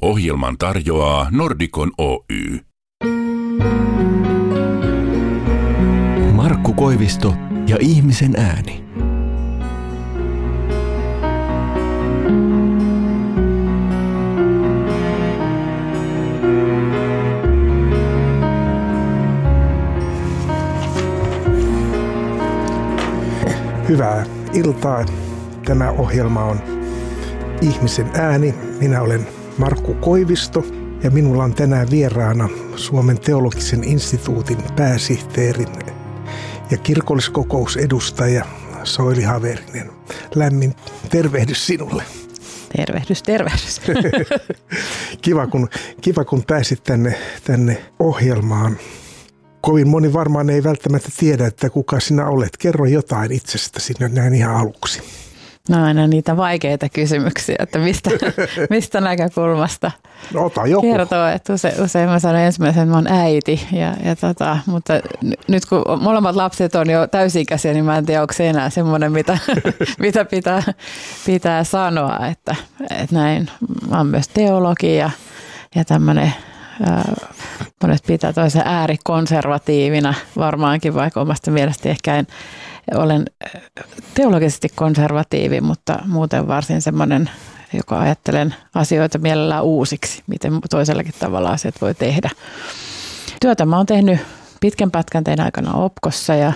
Ohjelman tarjoaa Nordicon Oy. Markku Koivisto ja ihmisen ääni. Hyvää iltaa. Tämä ohjelma on Ihmisen ääni. Minä olen Markku Koivisto ja minulla on tänään vieraana Suomen teologisen instituutin pääsihteeri ja kirkolliskokousedustaja Soili Haverinen. Lämmin tervehdys sinulle. Tervehdys. Kiva kun pääsit tänne ohjelmaan. Kovin moni varmaan ei välttämättä tiedä, että kuka sinä olet. Kerro jotain itsestäsi näin ihan aluksi. No aina niitä vaikeita kysymyksiä, että mistä näkökulmasta Ota joku. Kertoo. Että usein mä sanon ensimmäisen, että mä oon äiti. Mutta nyt kun molemmat lapset on jo täysi-ikäisiä, niin mä en tiedä, onko se enää semmoinen, mitä pitää sanoa. Että näin, mä oon myös teologi ja tämmöinen. Monet pitää toisen äärikonservatiivina varmaankin, vaikka omasta mielestäni ehkä olen teologisesti konservatiivi, mutta muuten varsin semmoinen, joka ajattelen asioita mielellään uusiksi, miten toisellakin tavalla asiat voi tehdä. Työtä mä oon tehnyt pitkän pätkän tein aikana OPKossa ja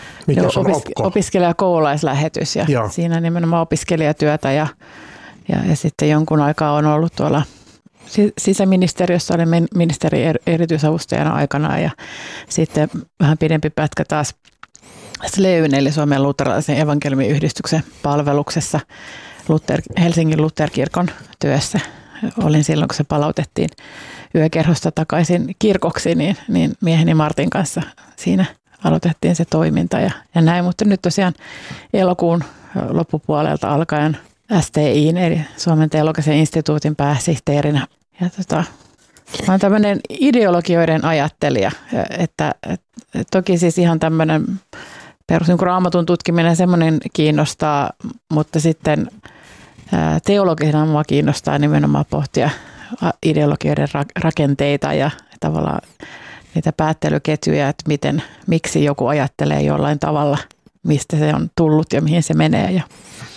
opiskelija-koululaislähetys ja siinä nimenomaan opiskelijatyötä ja sitten jonkun aikaa on ollut tuolla sisäministeriössä olen ministerin erityisavustajana aikanaan ja sitten vähän pidempi pätkä taas SLEYn eli Suomen luterilaisen evankeliumiyhdistyksen palveluksessa Helsingin Lutherkirkon työssä. Olin silloin, kun se palautettiin yökerhosta takaisin kirkoksi, niin mieheni Martin kanssa siinä aloitettiin se toiminta ja näin. Mutta nyt tosiaan elokuun loppupuolelta alkaen STI:n eli Suomen teologisen instituutin pääsihteerinä. Ja mä oon tämmöinen ideologioiden ajattelija, että toki siis ihan tämmöinen perus niin kuin Raamatun tutkiminen semmoinen kiinnostaa, mutta sitten teologisena mua kiinnostaa nimenomaan pohtia ideologioiden rakenteita ja tavallaan niitä päättelyketjuja, että miksi joku ajattelee jollain tavalla, mistä se on tullut ja mihin se menee ja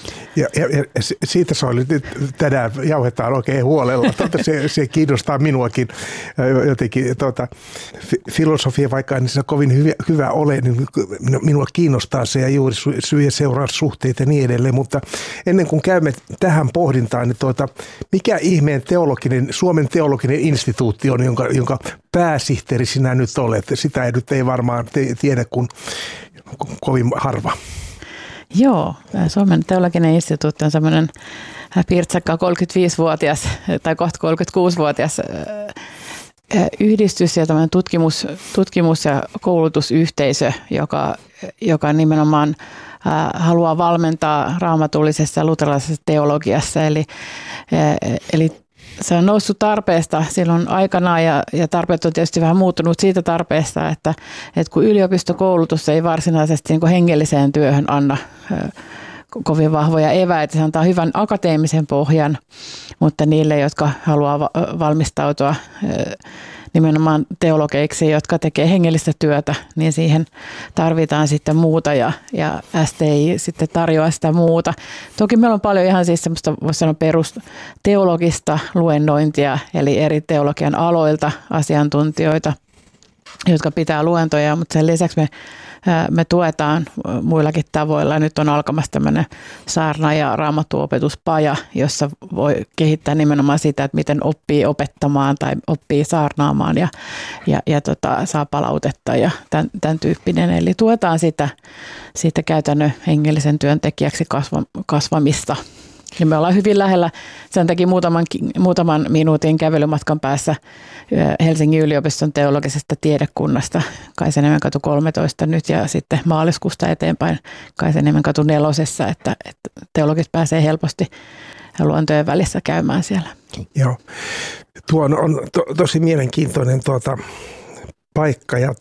siitä Soili nyt tänään jauhetaan oikein huolella. Se kiinnostaa minuakin jotenkin. Filosofia, vaikka en se kovin hyvä ole, niin minua kiinnostaa se ja juuri syy- ja seuraussuhteet ja niin edelleen. Mutta ennen kuin käymme tähän pohdintaan, niin mikä ihmeen Suomen teologinen instituutti on, jonka pääsihteeri sinä nyt olet? Sitä ei varmaan tiedä kuin kovin harva. Joo, Suomen teologinen instituutti on semmoinen pirtsakka 35-vuotias tai kohta 36-vuotias yhdistys ja tämmöinen tutkimus- ja koulutusyhteisö, joka nimenomaan haluaa valmentaa raamatullisessa ja luterilaisessa teologiassa. Eli se on noussut tarpeesta silloin aikanaan ja tarpeet on tietysti vähän muuttunut siitä tarpeesta, että kun yliopistokoulutus ei varsinaisesti niin hengelliseen työhön anna kovin vahvoja eväitä, se antaa hyvän akateemisen pohjan, mutta niille, jotka haluaa valmistautua nimenomaan teologeiksi, jotka tekee hengellistä työtä, niin siihen tarvitaan sitten muuta ja STI sitten tarjoaa sitä muuta. Toki meillä on paljon ihan siis semmoista, voisi sanoa, perusteologista luennointia, eli eri teologian aloilta asiantuntijoita, jotka pitää luentoja, mutta sen lisäksi me tuetaan muillakin tavoilla. Nyt on alkamassa tämmöinen saarna- ja raamattuopetuspaja, jossa voi kehittää nimenomaan sitä, että miten oppii opettamaan tai oppii saarnaamaan ja saa palautetta ja tämän tyyppinen. Eli tuetaan sitä käytännön hengellisen työntekijäksi kasvamista. Ja me ollaan hyvin lähellä, sen takia muutaman minuutin kävelymatkan päässä Helsingin yliopiston teologisesta tiedekunnasta, Kaisaniemenkatu 13 nyt ja sitten maaliskuusta eteenpäin Kaisaniemenkatu 4, että teologit pääsee helposti luontojen välissä käymään siellä. Joo, tuo on tosi mielenkiintoinen paikka ja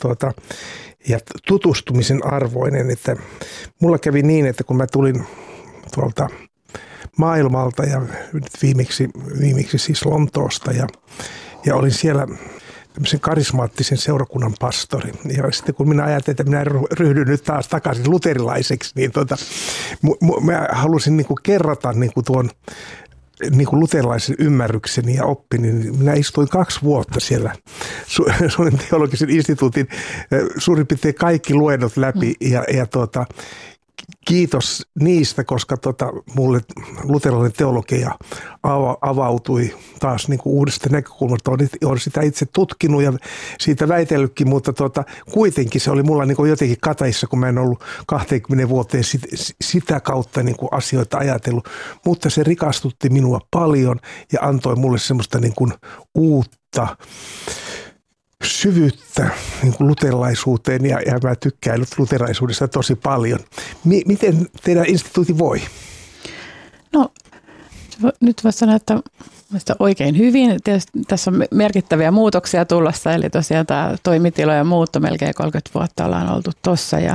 tutustumisen arvoinen, että mulla kävi niin, että kun mä tulin tuolta maailmalta ja viimeksi siis Lontoosta ja olin siellä tämmöisen karismaattisen seurakunnan pastori. Ja sitten kun minä ajattelin, että minä ryhdyn nyt taas takaisin luterilaiseksi, niin mä halusin niin kuin kerrata niin kuin tuon niin kuin luterilaisen ymmärrykseni ja oppini, niin minä istuin 2 vuotta siellä Suomen teologisen instituutin suurin piirtein kaikki luennot läpi ja kiitos niistä, koska mulle luterilainen teologia avautui taas niin kuin uudesta näkökulmasta. Olen sitä itse tutkinut ja siitä väitellytkin, mutta kuitenkin se oli mulla niin kuin jotenkin kateissa, kun mä en ollut 20 vuoteen sitä kautta niin kuin asioita ajatellut. Mutta se rikastutti minua paljon ja antoi mulle semmoista niin kuin uutta syvyyttä niin kuin luterilaisuuteen ja mä tykkään luterilaisuudesta tosi paljon. Miten teidän instituutti voi? No nyt voisi sanoa, että oikein hyvin. Tietysti tässä on merkittäviä muutoksia tulossa, eli tosiaan tämä toimitilojen muutto, melkein 30 vuotta ollaan oltu tuossa ja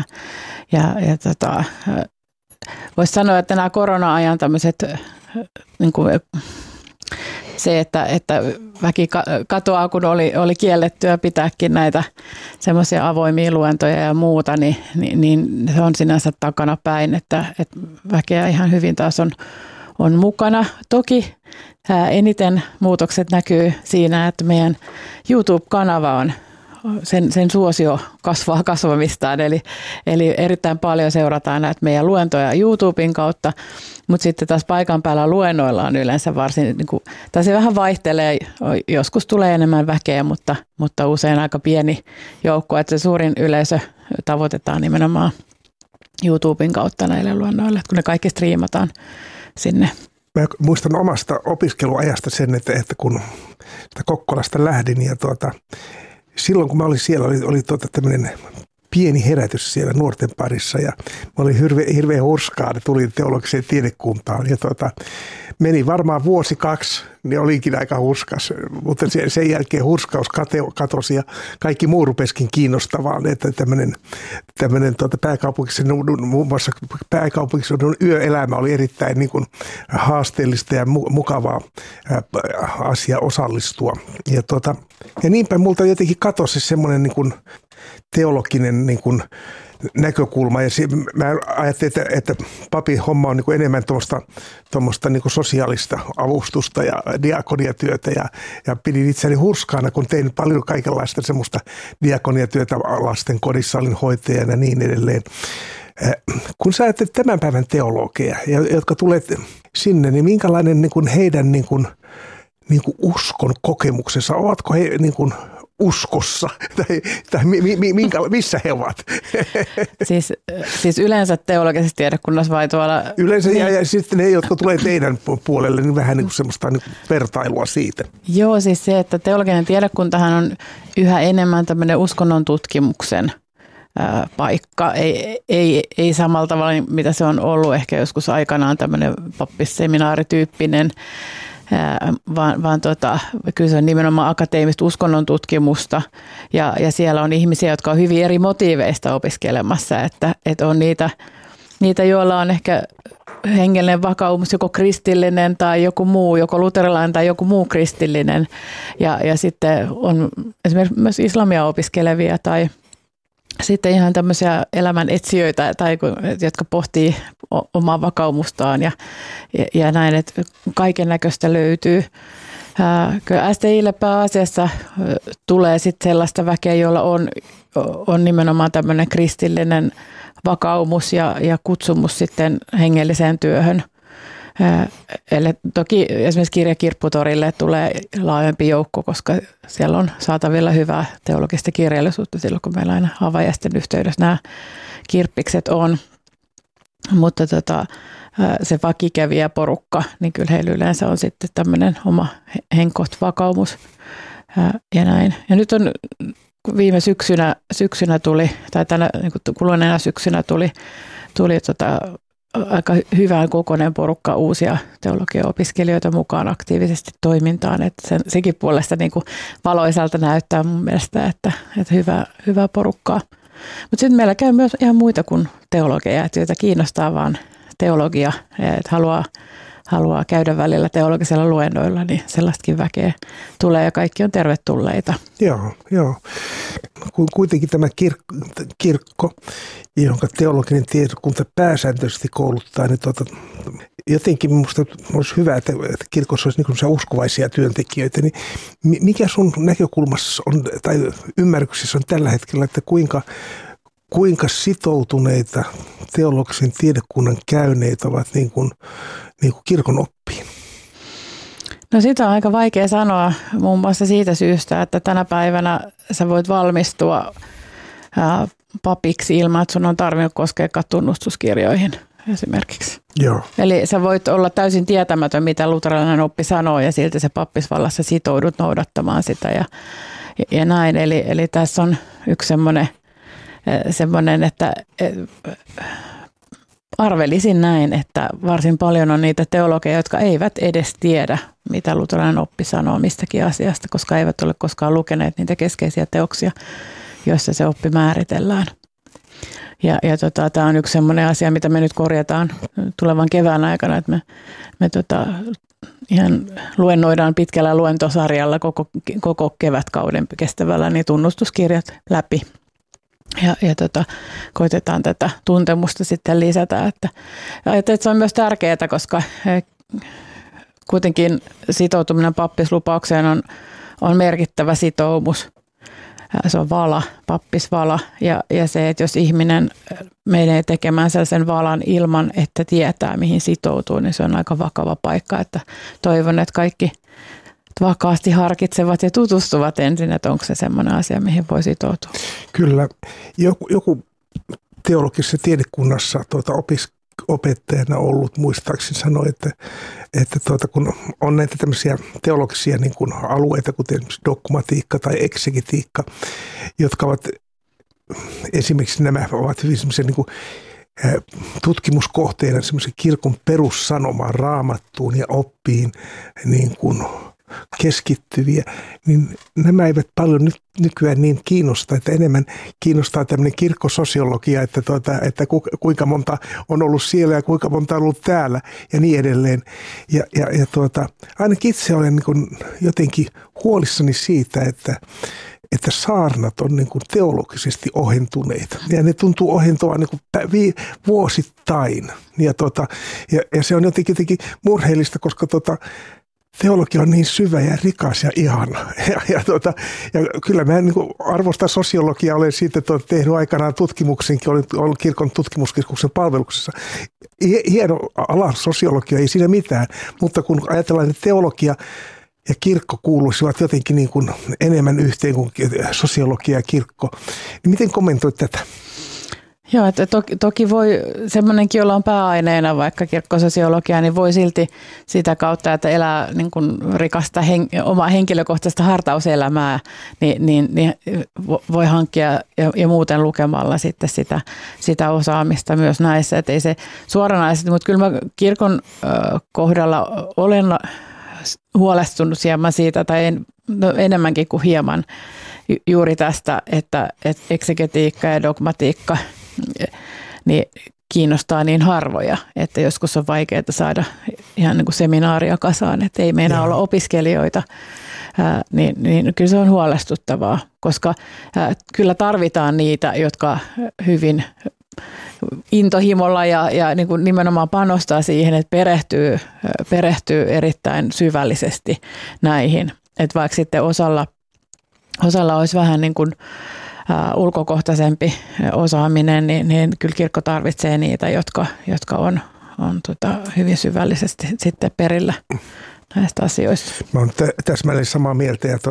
voisi sanoa, että nämä korona-ajan tämmöiset niin kuin se, että väki katoaa, kun oli kiellettyä pitääkin näitä semmoisia avoimia luentoja ja muuta, niin se on sinänsä takana päin, että väkeä ihan hyvin taas on mukana. Toki eniten muutokset näkyy siinä, että meidän YouTube-kanava on, sen suosio kasvaa kasvamistaan, eli erittäin paljon seurataan näitä meidän luentoja YouTuben kautta, mutta sitten taas paikan päällä luennoilla on yleensä varsin, tai se vähän vaihtelee, joskus tulee enemmän väkeä, mutta usein aika pieni joukko, että se suurin yleisö tavoitetaan nimenomaan YouTuben kautta näille luennoille, kun ne kaikki striimataan sinne. Mä muistan omasta opiskeluajasta sen, että kun Kokkolasta lähdin ja silloin kun mä olin siellä, oli tämmöinen pieni herätys siellä nuorten parissa ja mä olin hirveän hurskaa, että tulin teologiseen tiedekuntaan ja meni varmaan 1-2 vuotta, niin olinkin aika hurskas, mutta sen jälkeen hurskaus katosi ja kaikki muu rupesikin kiinnostavaan, että tämmöinen muun muassa pääkaupunkiseudun yöelämä oli erittäin niin kuin haasteellista ja mukavaa asia osallistua ja niinpä multa jotenkin katosi semmoinen niin kuin teologinen niin kuin näkökulma ja mä ajattelin, että papin homma on niin kuin enemmän tuommoista niin kuin sosiaalista avustusta ja diakoniatyötä ja pidin itseäni hurskaana, kun tein paljon kaikenlaista semmoista diakoniatyötä lasten kodissa, olin hoitajana ja niin edelleen. Kun sä ajattelet tämän päivän teologeja, jotka tulet sinne, niin minkälainen niin kuin heidän niin kuin uskon kokemuksensa, ovatko he niin kuin uskossa tai missä he ovat? Siis yleensä teologisessa tiedekunnassa vai tuolla? Yleensä ja sitten ne, jotka tulee teidän puolelle, niin vähän niin kuin semmoista niin kuin vertailua siitä. Joo, siis se, että teologinen tiedekuntahan on yhä enemmän tämmöinen uskonnon tutkimuksen paikka. Ei samalla tavalla, mitä se on ollut ehkä joskus aikanaan tämmöinen pappisseminaarityyppinen, vaan kyllä se on nimenomaan akateemista uskonnon tutkimusta ja siellä on ihmisiä, jotka on hyvin eri motiiveista opiskelemassa, että on niitä, joilla on ehkä hengellinen vakaumus, joko kristillinen tai joku muu, joko luterilainen tai joku muu kristillinen ja sitten on esimerkiksi myös islamia opiskelevia tai sitten ihan tämmöisiä elämän etsijöitä, jotka pohtii omaa vakaumustaan ja näin, että kaiken näköistä löytyy. Kyllä STI:lle pääasiassa tulee sitten sellaista väkeä, jolla on nimenomaan tämmöinen kristillinen vakaumus ja kutsumus sitten hengelliseen työhön. Eli toki esimerkiksi kirjakirpputorille tulee laajempi joukko, koska siellä on saatavilla hyvää teologista kirjallisuutta silloin, kun meillä aina avajaisten yhteydessä nämä kirppikset on. Mutta se vakikävijäporukka, niin kyllä heillä yleensä on sitten tämmöinen oma henkot vakaumus ja näin. Ja nyt on viime syksynä tuli, tai tänä niin kuluneena syksynä tuli aika hyvän kokoinen porukka uusia teologia-opiskelijoita mukaan aktiivisesti toimintaan. Että sekin puolesta niin kuin valoisalta näyttää mun mielestä, että hyvää porukkaa. Mutta sitten meillä käy myös ihan muita kuin teologeja, joita kiinnostaa vaan teologia, että haluaa käydä välillä teologisella luennoilla, niin sellaistakin väkeä tulee ja kaikki on tervetulleita. Joo. Kuitenkin tämä kirkko, jonka teologinen tiedekunta pääsääntöisesti kouluttaa, niin jotenkin minusta olisi hyvä, että kirkossa olisi niin uskovaisia työntekijöitä. Niin mikä sun näkökulmassa on, tai ymmärryksessä on tällä hetkellä, että kuinka sitoutuneita teologisen tiedekunnan käyneet ovat niin kuin kirkon oppiin? No sitä on aika vaikea sanoa muun muassa siitä syystä, että tänä päivänä sä voit valmistua papiksi ilman, että sun on tarvinnut koskea tunnustuskirjoihin esimerkiksi. Joo. Eli sä voit olla täysin tietämätön, mitä luterilainen oppi sanoo, ja silti se pappisvallassa sitoudut noudattamaan sitä ja näin. Eli tässä on yksi semmoinen, että arvelisin näin, että varsin paljon on niitä teologeja, jotka eivät edes tiedä, mitä luterilainen oppi sanoo mistäkin asiasta, koska eivät ole koskaan lukeneet niitä keskeisiä teoksia, joissa se oppi määritellään. Ja tämä on yksi semmoinen asia, mitä me nyt korjataan tulevan kevään aikana, että me ihan luennoidaan pitkällä luentosarjalla koko kevätkauden kestävällä niin tunnustuskirjat läpi. Ja koitetaan tätä tuntemusta sitten lisätä. Että se on myös tärkeää, koska kuitenkin sitoutuminen pappislupaukseen on merkittävä sitoumus. Se on vala, pappisvala ja se, että jos ihminen menee tekemään sellaisen valan ilman, että tietää mihin sitoutuu, niin se on aika vakava paikka. Että toivon, että kaikki vakaasti harkitsevat ja tutustuvat ensin, että onko se semmoinen asia, mihin voi sitoutua. Kyllä. Joku teologisessa tiedekunnassa opettajana ollut muistaakseni sanoi, että kun on näitä tämmöisiä teologisia niin kuin alueita, kuten dogmatiikka tai eksegetiikka, jotka ovat esimerkiksi nämä ovat hyvin semmoisia niin kuin tutkimuskohteena semmoisen kirkon perussanomaan, raamattuun ja oppiin niin kuin keskittyviä, niin nämä eivät paljon nykyään niin kiinnosta, että enemmän kiinnostaa tämmöinen kirkkososiologia, että kuinka monta on ollut siellä ja kuinka monta on ollut täällä ja niin edelleen. Ja ainakin itse olen niin kuin jotenkin huolissani siitä, että saarnat on niin kuin teologisesti ohentuneita ja ne tuntuu ohentua niin kuin vuosittain. Ja se on jotenkin murheellista, koska teologia on niin syvä ja rikas ja ihana. Ja kyllä mä niin kuin arvostan sosiologiaa, olen siitä tehnyt aikanaan tutkimuksenkin, olen ollut kirkon tutkimuskeskuksen palveluksessa. Hieno ala sosiologia, ei siinä mitään, mutta kun ajatellaan, että teologia ja kirkko kuuluisivat jotenkin niin kuin enemmän yhteen kuin sosiologia ja kirkko, niin miten kommentoit tätä? Joo, että toki voi semmoinenkin, jolla on pääaineena vaikka kirkkososiologia, niin voi silti sitä kautta, että elää niin kuin rikasta omaa henkilökohtaista hartauselämää, niin voi hankkia ja muuten lukemalla sitten sitä osaamista myös näissä. Että ei se suoranaisesti, mutta kyllä mä kirkon kohdalla olen huolestunut hieman siitä, tai enemmänkin kuin hieman juuri tästä, että eksegetiikka ja dogmatiikka niin kiinnostaa niin harvoja, että joskus on vaikeaa saada ihan niin kuin seminaaria kasaan, että ei meinaa olla opiskelijoita, niin kyllä se on huolestuttavaa, koska kyllä tarvitaan niitä, jotka hyvin intohimolla ja niin kuin nimenomaan panostaa siihen, että perehtyy erittäin syvällisesti näihin, että vaikka sitten osalla olisi vähän niin kuin ulkokohtaisempi osaaminen, niin kyllä kirkko tarvitsee niitä, jotka on hyvin syvällisesti sitten perillä näistä asioista. Mä olen täsmälleen samaa mieltä ja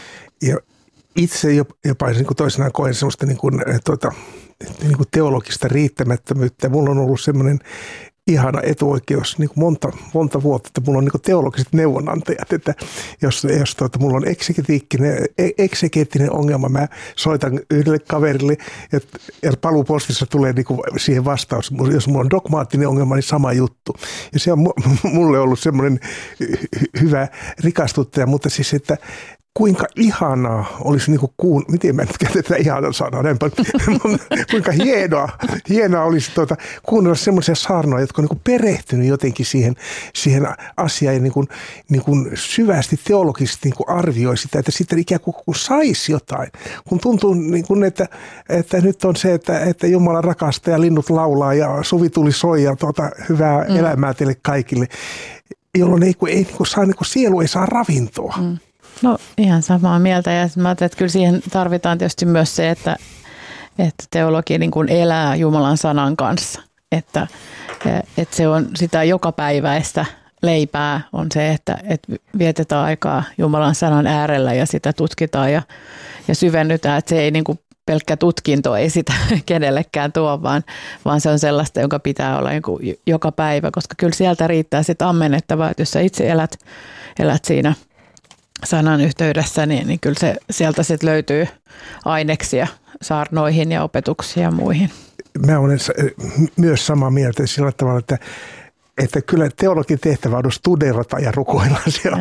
itse jopa niin kuin toisenaan koen sellaista niin kuin teologista riittämättömyyttä. Mulla on ollut semmoinen ihana etuoikeus niin kuin monta vuotta, että mulla on niin kuin teologiset neuvonantajat, että jos mulla on eksegeettinen ongelma, mä soitan yhdelle kaverille ja paluupostissa tulee niin kuin siihen vastaus. Jos mulla on dogmaattinen ongelma, niin sama juttu. Ja se on mulle ollut semmoinen hyvä rikastuttaja, mutta siis, että kuinka ihanaa olisi miten mä nyt käytetään ihanaa sanaa, kuinka hienoa olisi kuunnella semmoisia saarnoja, jotka on perehtynyt jotenkin siihen asiaan ja niin kuin syvästi teologisesti arvioi sitä, että sitten ikään kuin saisi jotain. Kun tuntuu, että nyt on se, että Jumala rakastaa ja linnut laulaa ja suvituli soi ja hyvää elämää teille kaikille, jolloin ei saa, sielu ei saa ravintoa. No ihan samaa mieltä, ja mä ajattelin, että kyllä siihen tarvitaan tietysti myös se, että teologi niin kuin elää Jumalan sanan kanssa, että se on sitä jokapäiväistä leipää on se, että vietetään aikaa Jumalan sanan äärellä ja sitä tutkitaan ja syvennytään, että se ei niin kuin pelkkä tutkinto ei sitä kenellekään tuo, vaan se on sellaista, jonka pitää olla niin kuin joka päivä, koska kyllä sieltä riittää sitten ammennettavaa, että jos sä itse elät siinä sanan yhteydessä, niin kyllä se sieltä sitten löytyy aineksia saarnoihin ja opetuksiin ja muihin. Mä olen myös samaa mieltä sillä tavalla, että kyllä teologin tehtävä on studerata ja rukoilla.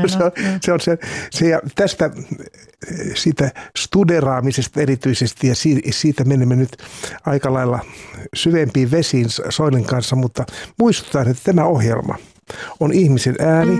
Ja tästä siitä studeraamisesta erityisesti ja siitä menemme nyt aika lailla syvempiin vesiin Soilin kanssa, mutta muistutan, että tämä ohjelma on ihmisen ääni.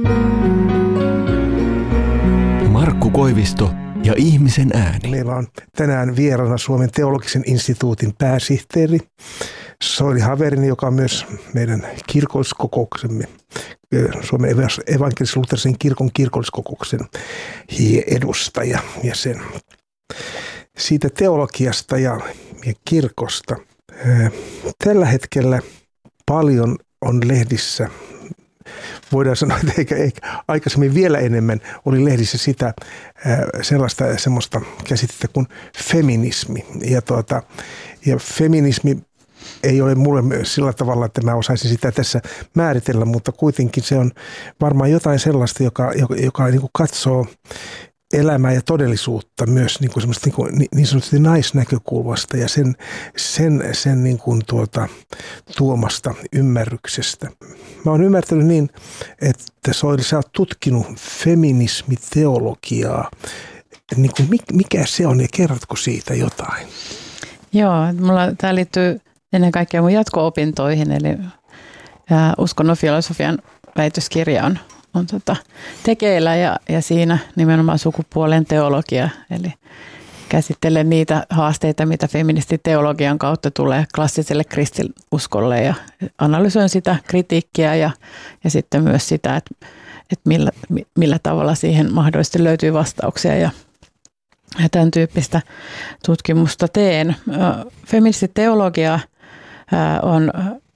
Markku Koivisto ja ihmisen ääni. Meillä on tänään vieraana Suomen teologisen instituutin pääsihteeri Soili Haverini, joka on myös meidän kirkolliskokouksemme, Suomen evankelis-luterilaisen kirkon kirkolliskokouksen edustaja ja sen siitä teologiasta ja kirkosta. Tällä hetkellä paljon on lehdissä. Voidaan sanoa, että eikä aikaisemmin vielä enemmän oli lehdissä sitä semmoista käsitettä kuin feminismi. Ja feminismi ei ole mulle sillä tavalla, että mä osaisin sitä tässä määritellä, mutta kuitenkin se on varmaan jotain sellaista, joka niin kuin katsoo elämää ja todellisuutta myös niin kuin semmoista niin sanotusti naisnäkökulmasta ja sen niin kuin tuomasta ymmärryksestä. Mä oon ymmärtänyt niin, että Soili, sä oot tutkinut feminismiteologiaa. Niin kuin mikä se on ja kerrotko siitä jotain? Joo, tämä liittyy ennen kaikkea mun jatko-opintoihin, eli uskonnon filosofian väitöskirja on tekeillä ja siinä nimenomaan sukupuolen teologia, eli käsittelen niitä haasteita, mitä feministiteologian kautta tulee klassiselle kristinuskolle ja analysoin sitä kritiikkiä ja sitten myös sitä, että millä tavalla siihen mahdollisesti löytyy vastauksia ja tämän tyyppistä tutkimusta teen. Feministiteologia on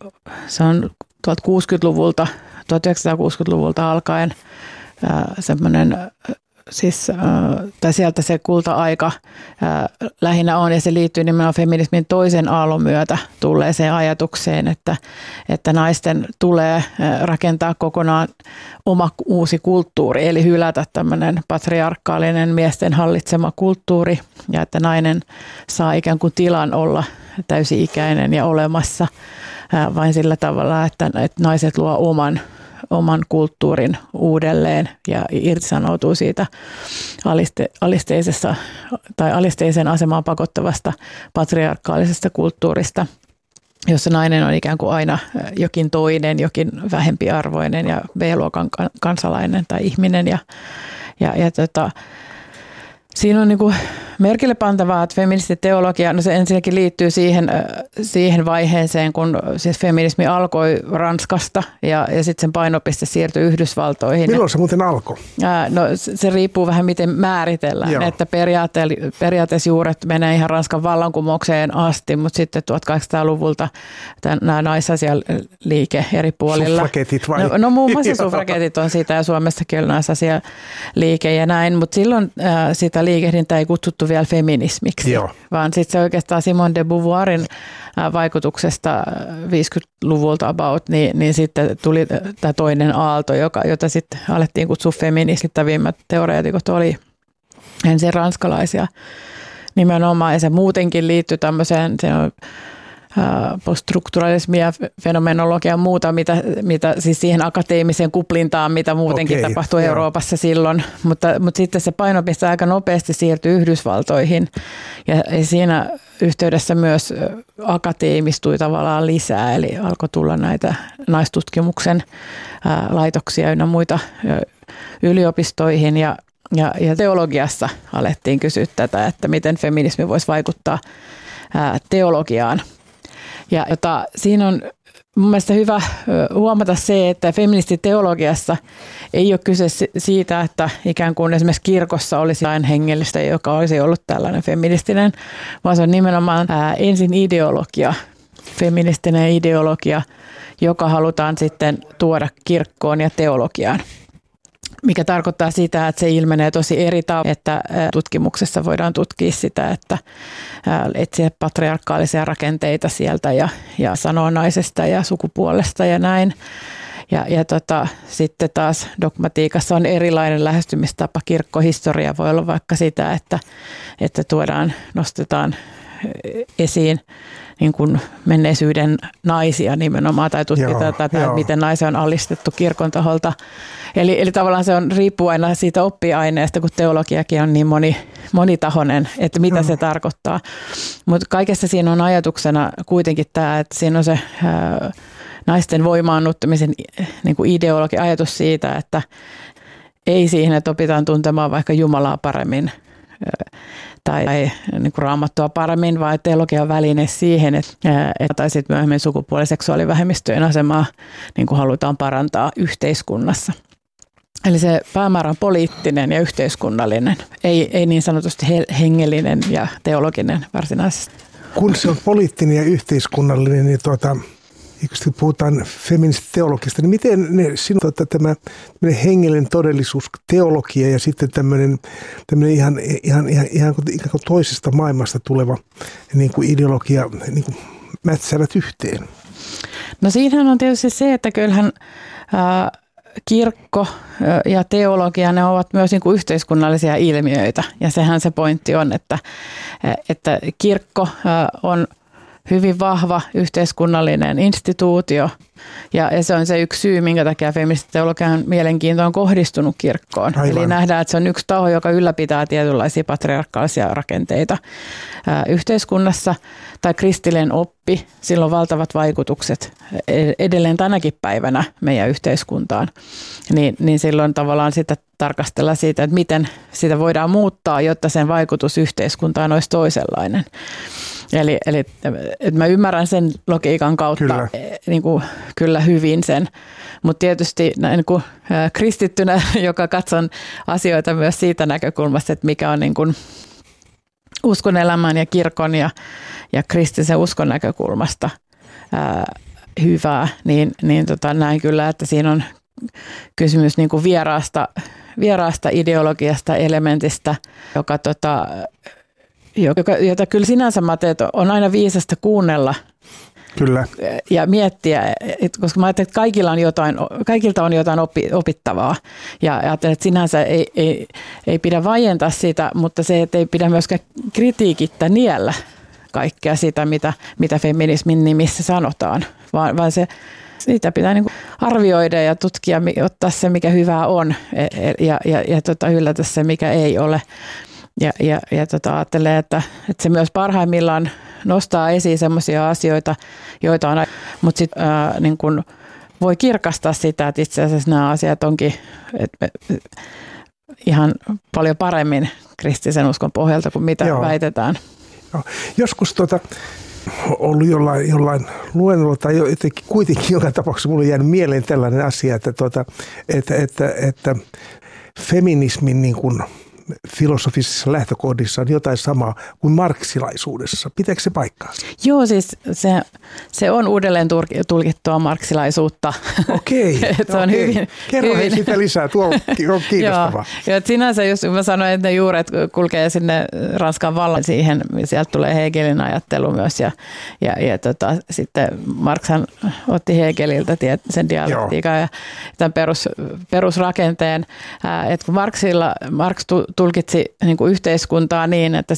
1960-luvulta alkaen semmoinen, tai sieltä se kulta-aika lähinnä on, ja se liittyy nimenomaan feminismin toisen aallon myötä tulleeseen ajatukseen, että naisten tulee rakentaa kokonaan oma uusi kulttuuri, eli hylätä tämmöinen patriarkaalinen miesten hallitsema kulttuuri, ja että nainen saa ikään kuin tilan olla täysi-ikäinen ja olemassa vain sillä tavalla, että naiset luo oman kulttuurin uudelleen ja irtisanoutuu siitä alisteisen asemaan pakottavasta patriarkaalisesta kulttuurista, jossa nainen on ikään kuin aina jokin toinen, jokin vähempiarvoinen ja B-luokan kansalainen tai ihminen. Siinä on niin kuin merkille pantavaa, että feministiteologia, no se ensinnäkin liittyy siihen vaiheeseen, kun siis feminismi alkoi Ranskasta ja sitten sen painopiste siirtyi Yhdysvaltoihin. Milloin se muuten alkoi? No se riippuu vähän miten määritellään, Joo. Että periaatteessa juuret menee ihan Ranskan vallankumoukseen asti, mutta sitten 1800-luvulta nämä naisasialiike eri puolilla. Suffragetit vai? No muun muassa suffragetit on siitä ja Suomessakin on naisasialiike ja näin, mutta silloin sitä liikehdintää ei kutsuttu vielä feminismiksi, Joo. vaan sitten se oikeastaan Simone de Beauvoirin vaikutuksesta 50-luvulta about, niin sitten tuli tämä toinen aalto, jota sitten alettiin kutsua feministittävimmät teoreetikot oli ensin ranskalaisia nimenomaan, ja se muutenkin liittyy tämmöiseen, se on poststrukturalismia, fenomenologia ja muuta, mitä siis siihen akateemiseen kuplintaan, mitä muutenkin tapahtui Euroopassa silloin. Mutta sitten se painopiste aika nopeasti siirtyi Yhdysvaltoihin ja siinä yhteydessä myös akateemistui tavallaan lisää, eli alkoi tulla näitä naistutkimuksen laitoksia ynnä muita yliopistoihin ja teologiassa alettiin kysyä tätä, että miten feminismi voisi vaikuttaa teologiaan. Ja siinä on mun mielestä hyvä huomata se, että feministiteologiassa ei ole kyse siitä, että ikään kuin esimerkiksi kirkossa olisi jotain hengellistä, joka olisi ollut tällainen feministinen, vaan se on nimenomaan ensin ideologia, feministinen ideologia, joka halutaan sitten tuoda kirkkoon ja teologiaan. Mikä tarkoittaa sitä, että se ilmenee tosi eri tavalla, että tutkimuksessa voidaan tutkia sitä, että etsiä patriarkaalisia rakenteita sieltä ja sanoa naisesta ja sukupuolesta ja näin. Ja sitten taas dogmatiikassa on erilainen lähestymistapa. Kirkkohistoria voi olla vaikka sitä, että nostetaan esiin niin kuin menneisyyden naisia nimenomaan tai tutkitaan tätä, miten naisia on alistettu kirkon taholta. Eli tavallaan se on riippuvainen siitä oppiaineesta, kun teologiakin on niin monitahoinen, että mitä se tarkoittaa. Mutta kaikessa siinä on ajatuksena kuitenkin tämä, että siinä on se naisten voimaannuttamisen niin kuin ideologia, ajatus siitä, että ei siihen, että opitaan tuntemaan vaikka Jumalaa paremmin tai niin kuin Raamattua paremmin, vaan teologian väline siihen, tai sitten myöhemmin sukupuoli- ja seksuaalivähemmistöjen asemaa niin kuin halutaan parantaa yhteiskunnassa. Eli se päämäärä on poliittinen ja yhteiskunnallinen, ei niin sanotusti hengellinen ja teologinen varsinaisesti. Kun se on poliittinen ja yhteiskunnallinen, niin kun puhutaan feministiteologista, niin miten sinun tämä hengellinen todellisuus, teologia ja sitten tämmöinen ihan kuin toisesta maailmasta tuleva niin kuin ideologia niin kuin mätsäävät yhteen? No siinähän on tietysti se, että kyllähän kirkko ja teologia, ne ovat myös niin kuin yhteiskunnallisia ilmiöitä. Ja sehän se pointti on, että kirkko on hyvin vahva yhteiskunnallinen instituutio ja se on se yksi syy, minkä takia feministiteologian mielenkiinto on kohdistunut kirkkoon. Aivan. Eli nähdään, että se on yksi taho, joka ylläpitää tietynlaisia patriarkaalisia rakenteita yhteiskunnassa, tai kristillinen oppi, sillä on valtavat vaikutukset edelleen tänäkin päivänä meidän yhteiskuntaan. Niin silloin tavallaan sitä tarkastella siitä, että miten sitä voidaan muuttaa, jotta sen vaikutus yhteiskuntaan olisi toisenlainen. Eli että mä ymmärrän sen logiikan kautta kyllä hyvin sen, mutta tietysti niin kuin kristittynä, joka katson asioita myös siitä näkökulmasta, että mikä on niin kuin uskon elämän ja kirkon ja kristillisen uskon näkökulmasta hyvää, niin näin kyllä, että siinä on kysymys niin kuin vieraasta ideologiasta, elementistä, jota kyllä sinänsä mä ajattelen, että on aina viisasta kuunnella. Kyllä. Ja miettiä, koska mä ajattelen, että kaikilta on jotain opittavaa. Ja ajattelen, että sinänsä ei pidä vaientaa sitä, mutta se, että ei pidä myöskään kritiikittä niellä kaikkea sitä, mitä feminismin nimissä sanotaan, vaan sitä pitää niin kuin arvioida ja tutkia, ottaa se, mikä hyvää on ja hylätä se, mikä ei ole. Ja ajattelee, että se myös parhaimmillaan nostaa esiin sellaisia asioita, joita on, mutta sitten niin kun voi kirkastaa sitä, että itse asiassa nämä asiat onkin ihan paljon paremmin kristillisen uskon pohjalta kuin mitä väitetään. Joo. Joskus ollut jollain luennolla tai jotenkin kuitenkin joka tapauksessa mulle on jäänyt mieleen tällainen asia, että feminismin niin kuin filosofisissa lähtökohdissa on jotain samaa kuin marksilaisuudessa. Pitääkö se paikkaansa? Joo, siis se on uudelleen tulkittua marksilaisuutta. Okei. Se on hyvin. Kerro sitä lisää, tuo on kiinnostavaa. Joo, sinänsä jos mä sanoin, että ne juuret kulkee sinne Ranskan vallan siihen, sieltä tulee Hegelin ajattelu myös ja sitten Marxhan otti Hegeliltä sen dialektiikan ja tämän perusrakenteen, että kun Marx tulkitsi niin kuin yhteiskuntaa niin, että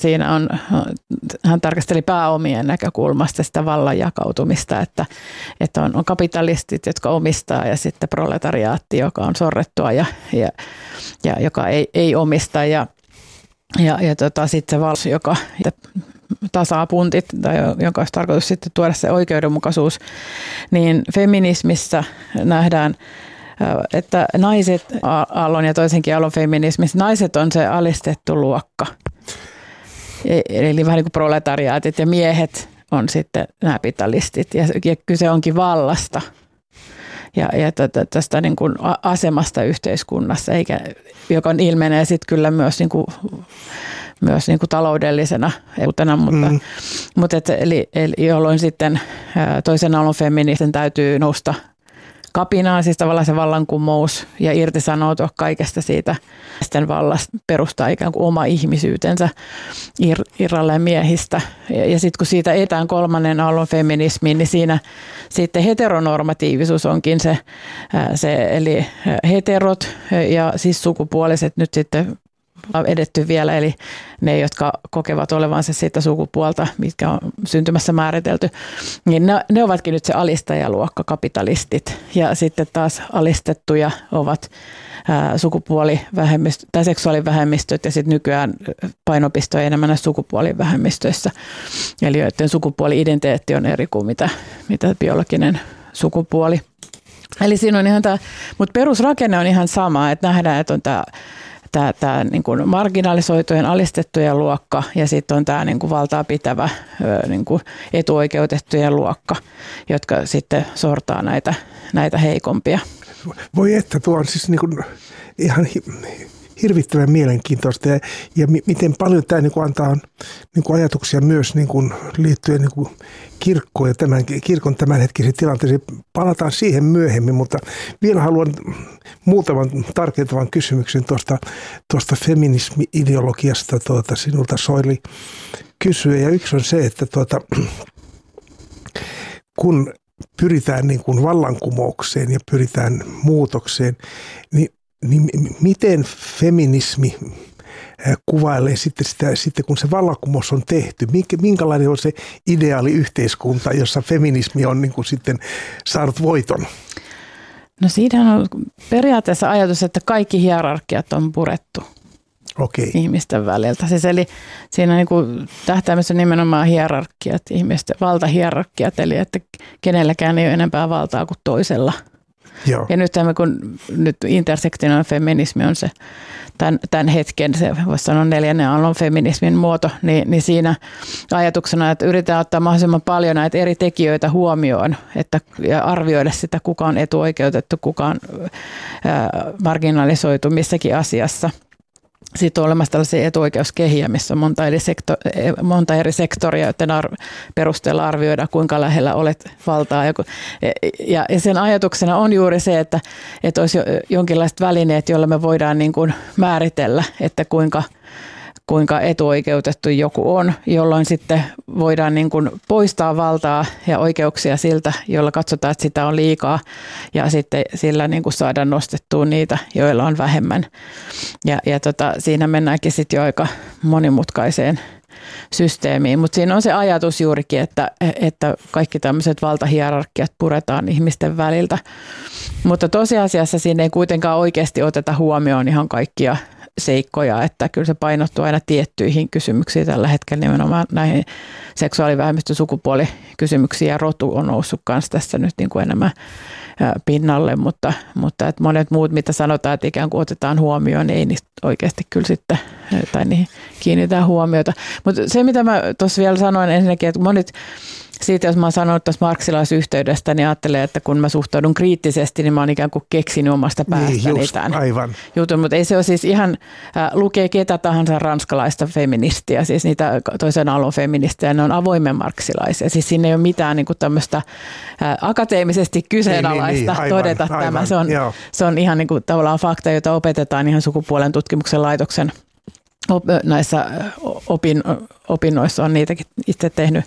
hän tarkasteli pääomien näkökulmasta sitä vallan jakautumista, että on kapitalistit, jotka omistaa ja sitten proletariaatti, joka on sorrettua ja joka ei omista ja sitten se valta, joka tasaa puntit, tai jonka olisi tarkoitus sitten tuoda se oikeudenmukaisuus, niin feminismissä nähdään, että naiset, aallon ja toisenkin aallon feminismissä, naiset on se alistettu luokka. Eli vähän niin kuin proletariaatit ja miehet on sitten nämä kapitalistit ja kyse onkin vallasta ja tästä niin kuin asemasta yhteiskunnassa, joka ilmenee sitten kyllä myös niin kuin taloudellisena eutena, mutta eli jolloin sitten toisen aallon feministin täytyy nousta kapinaan, siis tavallaan se vallankumous ja irtisanoutua kaikesta siitä sitten vallasta, perustaa ikään kuin oma ihmisyytensä irralleen miehistä. Ja sitten kun siitä etään kolmannen aallon feminismiin, niin siinä sitten heteronormatiivisuus onkin se eli heterot ja siis sukupuoliset nyt sitten edetty vielä, eli ne, jotka kokevat olevansa siitä sukupuolta, mitkä on syntymässä määritelty, niin ne ovatkin nyt se alistajaluokka, kapitalistit. Ja sitten taas alistettuja ovat sukupuolivähemmistö tai seksuaalivähemmistöt, ja sitten nykyään painopiste on enemmän näissä sukupuolivähemmistöissä. Eli joiden sukupuoli-identiteetti on eri kuin mitä biologinen sukupuoli. Eli siinä on ihan tämä, mutta perusrakenne on ihan sama, että nähdään, että on tämä niin kuin marginalisoitujen alistettujen luokka ja sitten on tämä niin kuin valtaa pitävä niin kuin etuoikeutettujen luokka, jotka sitten sortaa näitä heikompia. Voi että tuo on siis niin kuin ihan hirvittävän mielenkiintoista ja miten paljon tämä niin kuin antaa niin kuin ajatuksia myös niin kuin liittyen niin kuin kirkkoon ja kirkon tämänhetkisen tilanteeseen. Palataan siihen myöhemmin, mutta vielä haluan muutaman tarkentavan kysymyksen tuosta feminismi-ideologiasta sinulta, Soili, kysyä. Ja yksi on se, että kun pyritään niin kuin vallankumoukseen ja pyritään muutokseen, niin miten feminismi kuvailee sitten kun se vallankumous on tehty? Minkälainen on se ideaali yhteiskunta, jossa feminismi on niin kuin sitten saanut voiton? No siinä on periaatteessa ajatus, että kaikki hierarkiat on purettu. Okay. Ihmisten väliltä. Siis eli siinä niin kuin tähtäimessä nimenomaan hierarkiat, ihmisten valtahierarkiat, eli että kenelläkään ei ole enempää valtaa kuin toisella. Joo. Ja nyt intersektionaalinen feminismi on se tämän hetken, se voisi sanoa 4. aallon feminismin muoto, niin siinä ajatuksena, että yritetään ottaa mahdollisimman paljon näitä eri tekijöitä huomioon ja arvioida sitä, kuka on etuoikeutettu, kuka on marginalisoitu missäkin asiassa. Sitten on olemassa tällaisia etuoikeuskehiä, missä on monta eri sektoria, joiden perusteella arvioidaan, kuinka lähellä olet valtaa. Ja sen ajatuksena on juuri se, että olisi jonkinlaiset välineet, joilla me voidaan niin kuin määritellä, että kuinka etuoikeutettu joku on, jolloin sitten voidaan niin kuin poistaa valtaa ja oikeuksia siltä, jolla katsotaan, että sitä on liikaa, ja sitten sillä niin kuin saadaan nostettua niitä, joilla on vähemmän. Ja siinä mennäänkin sitten jo aika monimutkaiseen systeemiin, mutta siinä on se ajatus juurikin, että kaikki tämmöiset valtahierarkiat puretaan ihmisten väliltä, mutta tosiasiassa siinä ei kuitenkaan oikeasti oteta huomioon ihan kaikkia seikkoja, että kyllä se painottuu aina tiettyihin kysymyksiin tällä hetkellä, nimenomaan näihin seksuaalivähemmistö- sukupuolikysymyksiin, ja rotu on noussut myös tässä nyt niin kuin enemmän pinnalle, mutta että monet muut, mitä sanotaan, että ikään kuin otetaan huomioon, niin ei niistä oikeasti kyllä sitten, tai niihin kiinnitetään huomiota. Mutta se, mitä mä tuossa vielä sanoin ensinnäkin, että monet siitä, jos mä oon sanonut tuossa marksilaisyhteydestä, niin ajattelen, että kun mä suhtaudun kriittisesti, niin mä oon ikään kuin keksinyt omasta päästäni tämän jutun. Mutta ei se ole siis ihan, lukee ketä tahansa ranskalaista feministiä, siis niitä toisen aallon feministejä, ne on avoimen marksilaisia. Siis siinä ei ole mitään niin kuin tämmöistä akateemisesti kyseenalaista todeta tämä. Se on ihan niin kuin tavallaan fakta, jota opetetaan ihan sukupuolen tutkimuksen laitoksen näissä opinnoissa, on niitäkin itse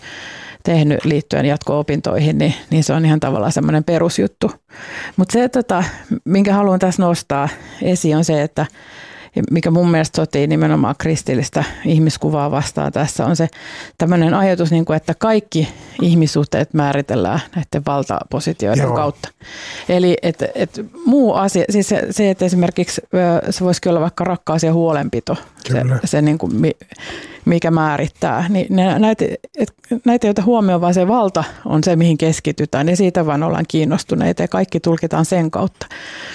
tehnyt liittyen jatko-opintoihin, niin se on ihan tavallaan semmoinen perusjuttu. Mutta se, minkä haluan tässä nostaa esiin, on se, että mikä mun mielestä sotii nimenomaan kristillistä ihmiskuvaa vastaan tässä, on se tämmöinen ajatus, niin kuin, että kaikki ihmissuhteet määritellään näiden valtapositioiden kautta. Eli että muu asia, siis se, että esimerkiksi se voisikin olla vaikka rakkaus ja huolenpito, se niin kuin, mikä määrittää, niin näitä, joita huomioon vaan se valta on se, mihin keskitytään, ja siitä vaan ollaan kiinnostuneita, ja kaikki tulkitaan sen kautta.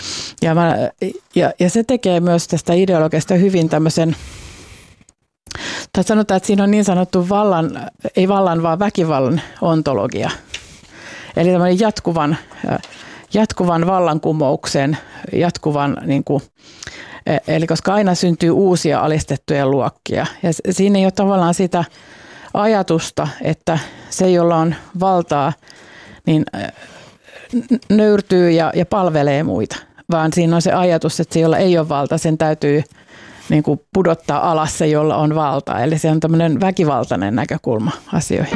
Ja se tekee myös tästä ideologiasta hyvin tämmöisen, tai sanotaan, että siinä on niin sanottu ei vallan, vaan väkivallan ontologia. Eli tämmöinen jatkuvan vallankumouksen, niin kuin, eli koska aina syntyy uusia alistettuja luokkia. Ja siinä ei ole tavallaan sitä ajatusta, että se, jolla on valtaa, niin nöyrtyy ja palvelee muita. Vaan siinä on se ajatus, että se, jolla ei ole valta, sen täytyy niin kuin pudottaa alas se, jolla on valta. Eli se on tämmöinen väkivaltainen näkökulma asioihin.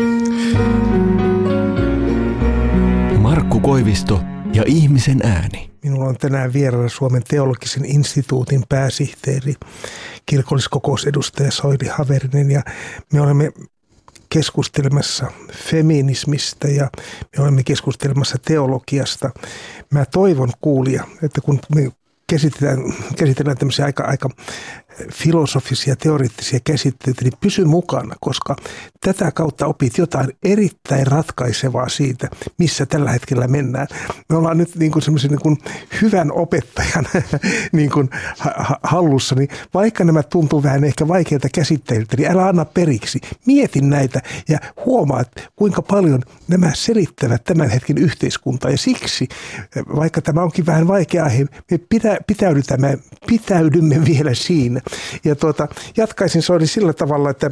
Markku Koivisto ja ihmisen ääni. Minulla on tänään vieraana Suomen teologisen instituutin pääsihteeri, kirkolliskokousedustaja Soili Haverinen, ja me olemme keskustelemassa feminismistä ja me olemme keskustelemassa teologiasta. Mä toivon, kuulija, että kun me käsitellään tämmöisiä aika filosofisia, teoreettisia käsitteitä, niin pysy mukana, koska tätä kautta opit jotain erittäin ratkaisevaa siitä, missä tällä hetkellä mennään. Me ollaan nyt niin kuin semmoisen niin kuin hyvän opettajan niin kuin hallussa, niin vaikka nämä tuntuu vähän ehkä vaikeilta käsitteiltä, niin älä anna periksi. Mieti näitä ja huomaat, kuinka paljon nämä selittävät tämän hetken yhteiskuntaa. Ja siksi, vaikka tämä onkin vähän vaikea aihe, me pitäydymme vielä siinä. Ja jatkaisin, se oli sillä tavalla, että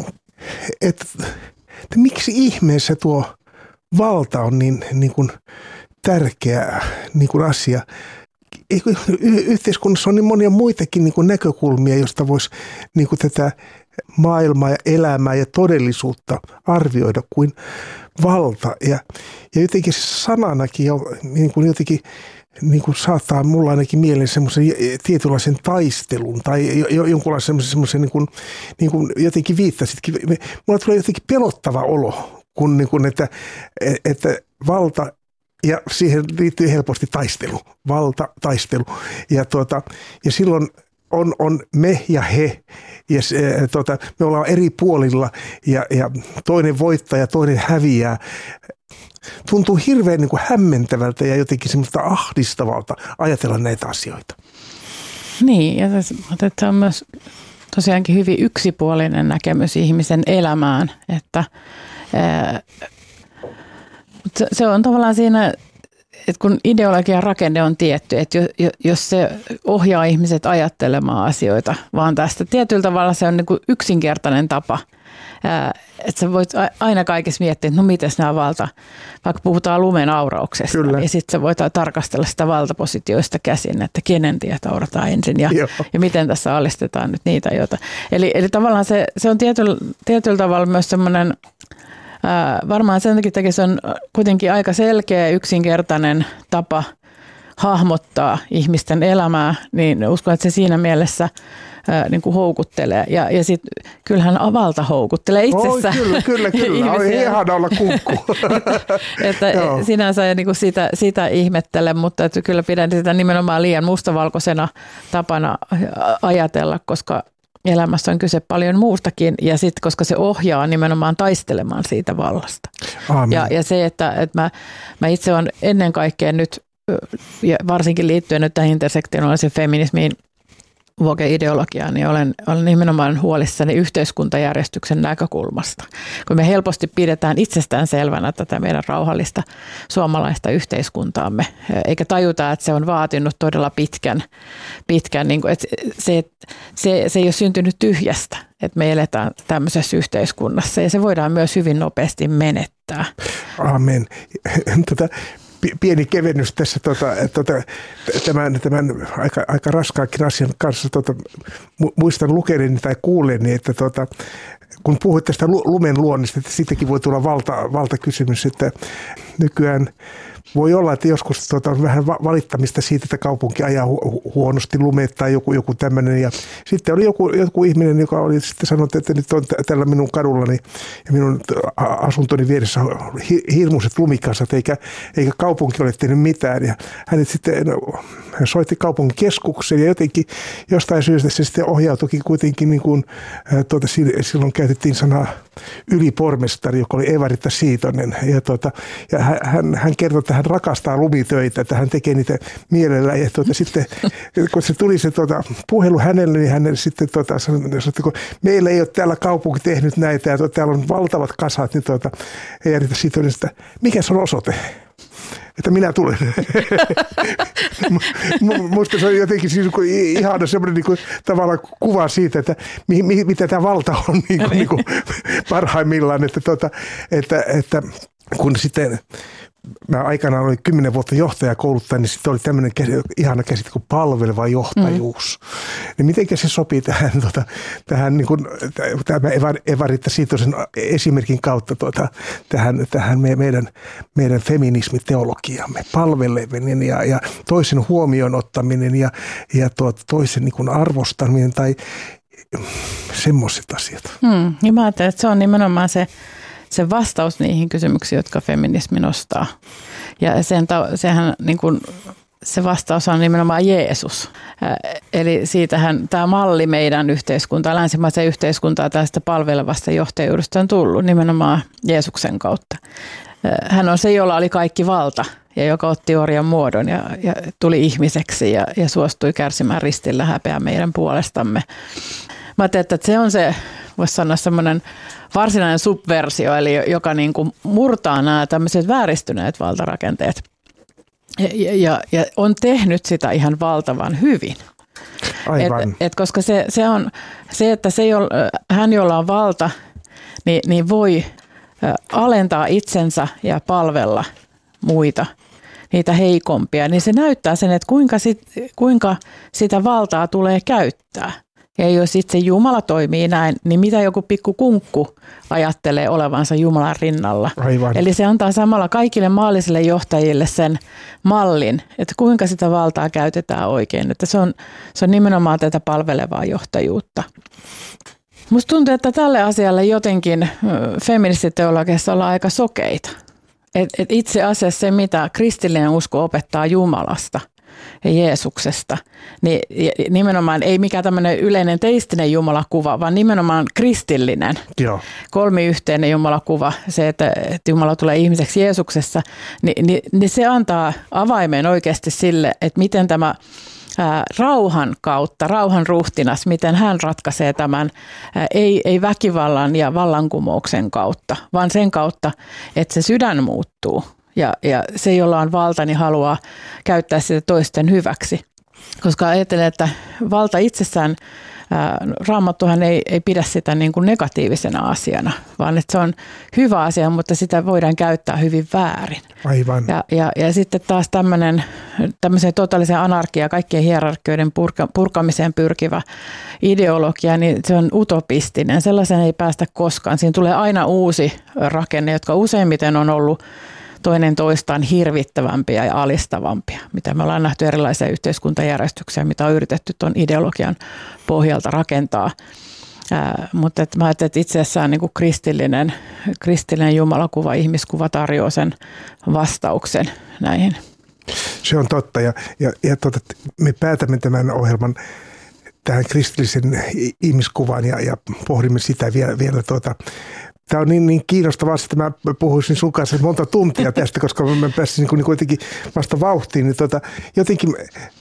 miksi ihmeessä tuo valta on niin kuin tärkeä niin kuin asia. Yhteiskunnassa on niin monia muitakin niin kuin näkökulmia, joista voisi niin kuin tätä maailmaa ja elämää ja todellisuutta arvioida kuin valta. Ja jotenkin sananakin niin kuin jotenkin niin kuin saattaa mulla ainakin mieleen semmoisen tietynlaisen taistelun tai jonkunlaisen semmoisen niin kuin jotenkin viittasitkin. Mulla tulee jotenkin pelottava olo, kun niin kuin, että valta ja siihen liittyy helposti taistelu, valta, taistelu. Ja silloin on me ja he ja me ollaan eri puolilla ja toinen voittaa ja toinen häviää. Tuntuu hirveän niin kuin hämmentävältä ja jotenkin semmoista ahdistavalta ajatella näitä asioita. Niin, ja se on myös tosiaankin hyvin yksipuolinen näkemys ihmisen elämään, että se on tavallaan siinä, että kun ideologian rakenne on tietty, että jos se ohjaa ihmiset ajattelemaan asioita, vaan tästä tietyllä tavalla se on niin kuin yksinkertainen tapa, että sä voit aina kaikessa miettiä, että no mites nämä valta, vaikka puhutaan lumen aurauksesta, ja sitten sä voit tarkastella sitä valtapositioista käsin, että kenen tietä aurataan ensin ja miten tässä alistetaan nyt niitä, joita. Eli tavallaan se on tietyllä tavalla myös semmoinen, varmaan sen takia se on kuitenkin aika selkeä, yksinkertainen tapa hahmottaa ihmisten elämää, niin uskon, että se siinä mielessä niin kuin houkuttelee. Ja sitten kyllähän valta houkuttelee itsessään. Kyllä. On ihana olla kunkku. että sinänsä niin kuin sitä ihmettelen, mutta että kyllä pidän sitä nimenomaan liian mustavalkoisena tapana ajatella, koska elämässä on kyse paljon muustakin, ja sitten koska se ohjaa nimenomaan taistelemaan siitä vallasta. Ja se, että mä itse olen ennen kaikkea nyt, ja varsinkin liittyen nyt tähän intersektionaalisen feminismiin, woke-ideologiaan, niin olen nimenomaan huolissani yhteiskuntajärjestyksen näkökulmasta. Kun me helposti pidetään itsestään selvänä tätä meidän rauhallista suomalaista yhteiskuntaamme, eikä tajuta, että se on vaatinut todella pitkän niin kuin, että se ei ole syntynyt tyhjästä, että me eletään tämmöisessä yhteiskunnassa, ja se voidaan myös hyvin nopeasti menettää. Amen. Pieni kevennys tässä tämän aika raskaakin asian kanssa. Muistan lukeneeni tai kuulleeni, että kun puhuit tästä lumen luonnista, että siitäkin voi tulla valtakysymys, että nykyään voi olla, että joskus on vähän valittamista siitä, että kaupunki ajaa huonosti lumeet tai joku tämmöinen. Ja sitten oli joku ihminen, joka oli sitten sanonut, että nyt on tällä minun kadullani ja minun asuntoni vieressä hirmuiset lumikasat, eikä kaupunki ole tehnyt mitään. Ja hänet sitten hän soitti kaupungin keskukseen ja jotenkin jostain syystä se sitten ohjautuikin kuitenkin, niin kuin, silloin käytettiin sanaa ylipormestari, joka oli Eeva-Riitta Siitonen. Ja hän kertoi, että hän rakastaa lumitöitä, että hän tekee niitä mielellään. Ja sitten kun se tuli se puhelu hänelle, niin hän sitten sanoi, että kun meillä ei ole täällä kaupunki tehnyt näitä ja täällä on valtavat kasat, niin Eeva-Riitta Siitonen, että mikä se on osoite? Että minä tulen. Musta se on jotenkin siis ihana semmoinen niin kuin, tavallaan kuva siitä, että mitä tämä valta on niin kuin parhaimmillaan. Että kun sitten mä aikanaan olin 10 vuotta johtajakouluttaja, niin sitten oli tämmöinen ihana käsite kuin palveleva johtajuus. Niin mitenkä se sopii tähän niin kuin, tämä Eeva-Riitta Siitosen esimerkin kautta tähän meidän feminismiteologiamme, palveleminen ja toisen huomioon ottaminen ja toisen niin kuin arvostaminen tai semmoiset asiat. Ja mä ajattelen, että se on nimenomaan se vastaus niihin kysymyksiin, jotka feminismi nostaa. Ja sehän niin kuin, se vastaus on nimenomaan Jeesus. Eli siitähän tämä malli meidän yhteiskuntaa, länsimaisen yhteiskuntaa tästä palvelevasta johtajuudesta on tullut nimenomaan Jeesuksen kautta. Hän on se, jolla oli kaikki valta ja joka otti orjan muodon ja tuli ihmiseksi ja suostui kärsimään ristillä häpeää meidän puolestamme. Mä ajattelin, että se on se, voisi sanoa semmoinen varsinainen subversio, eli joka niin kuin murtaa nämä tämmöiset vääristyneet valtarakenteet ja on tehnyt sitä ihan valtavan hyvin. Aivan. Koska se on se, että hän, jolla on valta, niin voi alentaa itsensä ja palvella muita, niitä heikompia, niin se näyttää sen, että kuinka sitä valtaa tulee käyttää. Ja jos itse Jumala toimii näin, niin mitä joku pikku kunkku ajattelee olevansa Jumalan rinnalla. Aivan. Eli se antaa samalla kaikille maallisille johtajille sen mallin, että kuinka sitä valtaa käytetään oikein. Että se on nimenomaan tätä palvelevaa johtajuutta. Musta tuntuu, että tälle asialle jotenkin feministiteologiassa ollaan aika sokeita. Et itse asiassa se, mitä kristillinen usko opettaa Jumalasta ja Jeesuksesta, niin nimenomaan ei mikään tämmöinen yleinen teistinen jumalakuva, vaan nimenomaan kristillinen. Joo. Kolmiyhteinen jumalakuva, se, että Jumala tulee ihmiseksi Jeesuksessa, niin se antaa avaimen oikeasti sille, että miten tämä rauhan kautta, rauhan ruhtinas, miten hän ratkaisee tämän, ei väkivallan ja vallankumouksen kautta, vaan sen kautta, että se sydän muuttuu. Ja se, jolla on valta, niin haluaa käyttää sitä toisten hyväksi. Koska ajattelen, että valta itsessään, Raamattuhan ei pidä sitä niin kuin negatiivisena asiana, vaan että se on hyvä asia, mutta sitä voidaan käyttää hyvin väärin. Aivan. Ja sitten taas tämmöisen totaalisen anarkia, kaikkien hierarkioiden purkamiseen pyrkivä ideologia, niin se on utopistinen. Sellaisen ei päästä koskaan. Siinä tulee aina uusi rakenne, jotka useimmiten on ollut toinen toistaan hirvittävämpiä ja alistavampia, mitä me ollaan nähty erilaisia yhteiskuntajärjestyksiä, mitä on yritetty tuon ideologian pohjalta rakentaa. Mutta mä ajattelin, että itse asiassa niin kuin kristillinen jumalakuva, ihmiskuva tarjoaa sen vastauksen näihin. Se on totta ja me päätämme tämän ohjelman tähän kristillisen ihmiskuvaan ja pohdimme sitä vielä Tämä on niin kiinnostavaa, että mä puhuisin sun kanssa monta tuntia tästä, koska mä pääsin niin kuitenkin vasta vauhtiin. Niin jotenkin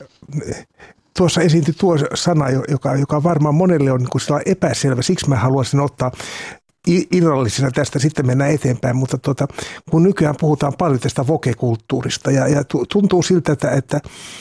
tuossa esiintyi tuo sana, joka varmaan monelle on niin sellainen epäselvä. Siksi mä haluaisin ottaa irrallisena tästä, sitten mennään eteenpäin. Mutta kun nykyään puhutaan paljon tästä woke-kulttuurista ja tuntuu siltä, että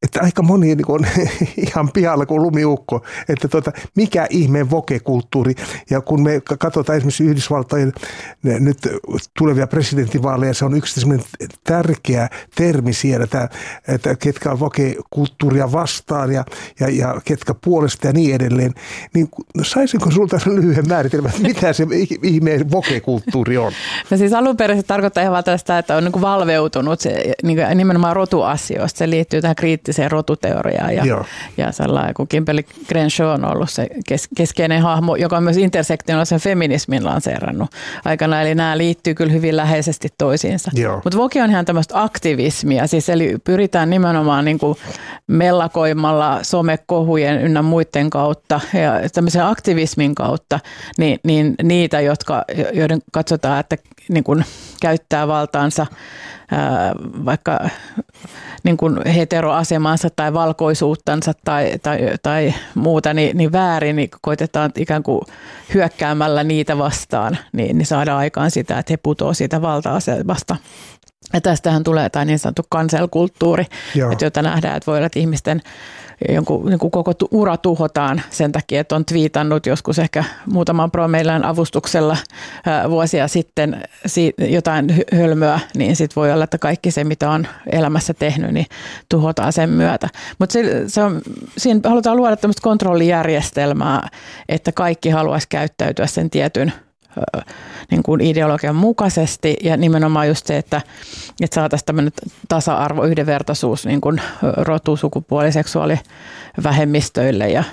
että aika moni niin on ihan pihalla kuin lumiukko, että mikä ihmeen woke-kulttuuri. Ja kun me katsotaan esimerkiksi Yhdysvaltojen nyt tulevia presidentinvaaleja, se on yksi sellainen tärkeä termi siellä, että ketkä on woke-kulttuuria vastaan ja ketkä puolesta ja niin edelleen. Niin saisinko sulta lyhyen määritelmän, että mitä se ihmeen woke-kulttuuri on? No siis alun perin se tarkoittaa ihan sitä, että on niin kuin valveutunut se, nimenomaan rotuasioista. Se liittyy tähän kriittiseen rotuteoriaan ja sellainen, kun Kimberly Crenshaw on ollut se keskeinen hahmo, joka on myös intersektionaalisen feminismin lanseerannut aikana. Eli nämä liittyy kyllä hyvin läheisesti toisiinsa. Mutta woke on ihan tämmöistä aktivismia, siis eli pyritään nimenomaan niin kuin mellakoimalla somekohujen ynnä muiden kautta ja tämmöisen aktivismin kautta niin niitä, joiden katsotaan, että niin kuin käyttää valtaansa vaikka niin kuin heteroasemansa tai valkoisuuttansa tai muuta niin väärin, niin koitetaan ikään kuin hyökkäämällä niitä vastaan, niin saadaan aikaan sitä, että he putoavat siitä valta-asemasta. Ja tästähän tulee tämä niin sanottu cancel-kulttuuri, että jota nähdään, että voi olla, että ihmisten niin kuin koko ura tuhotaan sen takia, että on twiitannut joskus ehkä muutaman promilleen avustuksella vuosia sitten jotain hölmöä, niin sitten voi olla, että kaikki se, mitä on elämässä tehnyt, niin tuhotaan sen myötä. Mutta siinä halutaan luoda tämmöistä kontrollijärjestelmää, että kaikki haluaisi käyttäytyä sen tietyn niin kuin ideologian mukaisesti ja nimenomaan just se, että saataisiin tämmöinen tasa-arvo, yhdenvertaisuus niin kuin rotu, sukupuoli, seksuaalivähemmistöille ja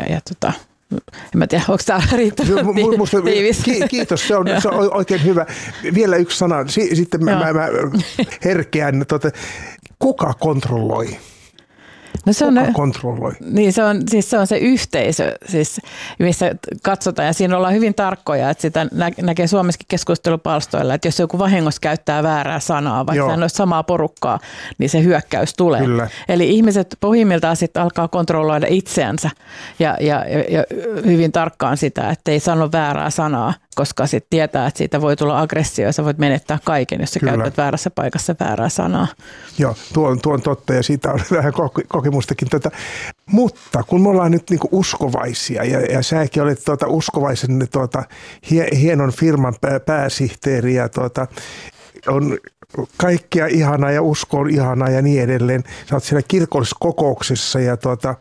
en mä tiedä, onko tämä riittävästi tiivis? Kiitos, se on oikein hyvä. Vielä yksi sana, sitten mä herkeän, kuka kontrolloi? No se on, kontrolloi? Niin se on se yhteisö, siis, missä katsotaan ja siinä ollaan hyvin tarkkoja, että sitä näkee Suomessakin keskustelupalstoilla, että jos joku vahingossa käyttää väärää sanaa, vaikka hän olisi samaa porukkaa, niin se hyökkäys tulee. Kyllä. Eli ihmiset pohjimmiltaan sitten alkaa kontrolloida itseänsä ja hyvin tarkkaan sitä, että ei sano väärää sanaa, koska sitten tietää, että siitä voi tulla aggressio ja sä voit menettää kaiken, jos sä käytät väärässä paikassa väärää sanaa. Joo, tuo on totta ja siitä on vähän kokemustakin. Mutta kun me ollaan nyt niinku uskovaisia ja säkin olet uskovaisen hienon firman pääsihteeri ja on kaikkea ihanaa ja usko on ihanaa ja niin edelleen. Sä oot siellä kirkollisessa kokouksessa ja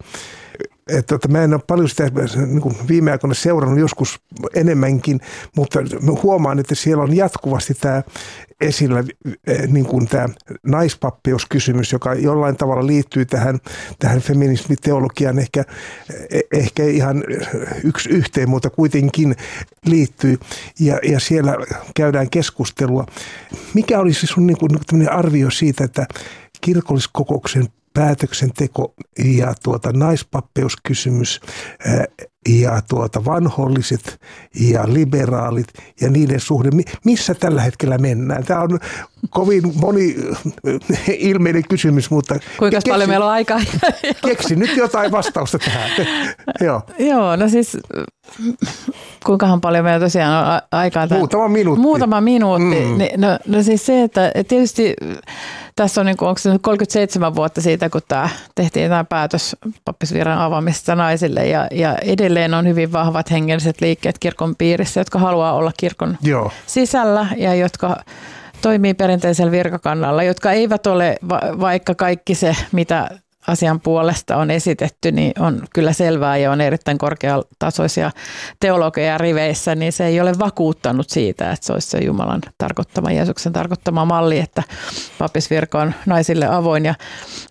mä en ole paljon sitä niin viime aikoina seurannut joskus enemmänkin, mutta huomaan, että siellä on jatkuvasti tämä esillä niin kuin tämä naispappeuskysymys, joka jollain tavalla liittyy tähän feminismiteologiaan, ehkä ihan yksi yhteen, mutta kuitenkin liittyy. Ja siellä käydään keskustelua. Mikä olisi sun niin kuin arvio siitä, että kirkolliskokouksen päätöksenteko ja naispapeuskysymys ja vanholliset ja liberaalit ja niiden suhde, missä tällä hetkellä mennään? Tämä on kovin moni-ilmeinen kysymys, mutta kuinka paljon meillä on aikaa? Keksi nyt jotain vastausta tähän. Joo, no siis kuinkahan paljon meillä tosiaan on aikaa? Muutama minuutti. No siis se, että tietysti tässä on, onko se 37 vuotta siitä, kun tehtiin tämä päätös pappisviran avaamisesta naisille ja edelleen on hyvin vahvat hengelliset liikkeet kirkon piirissä, jotka haluaa olla kirkon sisällä ja jotka toimii perinteisellä virkakannalla, jotka eivät ole, vaikka kaikki se, mitä asian puolesta on esitetty, niin on kyllä selvää ja on erittäin korkeatasoisia teologeja riveissä, niin se ei ole vakuuttanut siitä, että se olisi se Jumalan tarkoittama, Jeesuksen tarkoittama malli, että pappisvirka on naisille avoin. Ja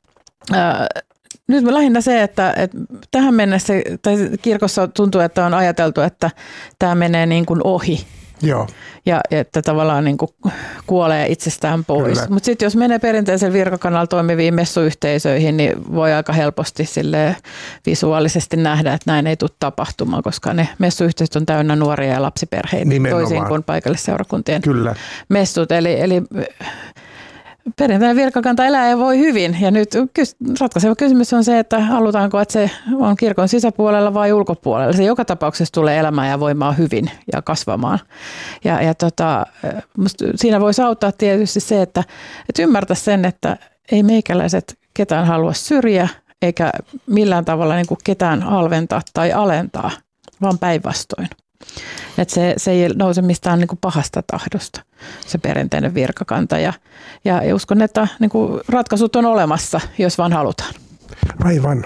nyt lähinnä se, että tähän mennessä tai kirkossa tuntuu, että on ajateltu, että tämä menee niin kuin ohi. Joo. Ja että tavallaan niin kuin kuolee itsestään pois. Mutta sitten jos menee perinteisellä virkakannalla toimiviin messuyhteisöihin, niin voi aika helposti visuaalisesti nähdä, että näin ei tule tapahtumaan, koska ne messuyhteisöt on täynnä nuoria ja lapsiperheitä, toisin kuin paikallisseurakuntien messut. Eli perinteinen virkakanta elää ja voi hyvin. Ja nyt ratkaiseva kysymys on se, että halutaanko, että se on kirkon sisäpuolella vai ulkopuolella. Se joka tapauksessa tulee elämään ja voimaan hyvin ja kasvamaan. Ja siinä voisi auttaa tietysti se, että ymmärtäisi sen, että ei meikäläiset ketään halua syrjiä eikä millään tavalla niin kuin ketään alventaa tai alentaa, vaan päinvastoin. Että se ei nouse mistään niin kuin pahasta tahdosta, se perinteinen virkakanta. Ja uskon, että niin kuin ratkaisut on olemassa, jos vaan halutaan. Aivan.